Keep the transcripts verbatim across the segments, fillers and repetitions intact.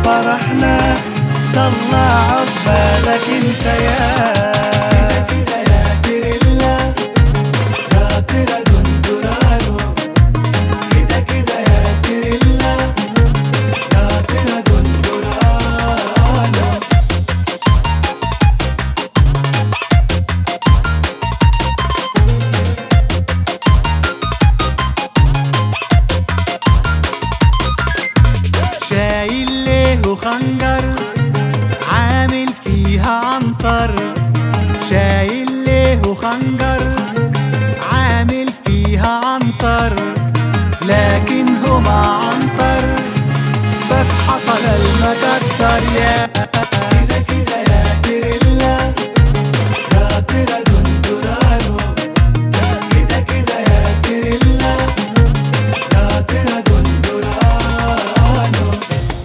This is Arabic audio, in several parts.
فرحنا صلى عقبالك انت يا كده كده يا تريلا يا ترى دندرانو كده كده يا تريلا يا ترى دندرانو شايل ليه خنجر عامل فيها عنتر شايل ليه خنجر عامل فيها عنتر لكن هو ما عنتر بس حصل المقدر يا كده كده يا تريلا يا ترى دندرانو كده كده يا تريلا يا ترى دندرانو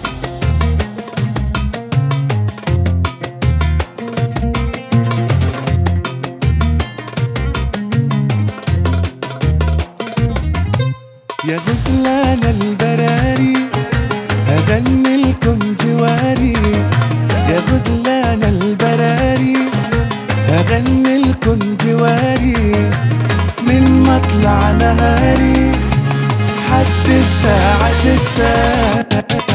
يا غزلان البراري أغني لكم جواري يا غزلان البراري أغني لكم جواري من مطلع نهاري حد الساعة ستة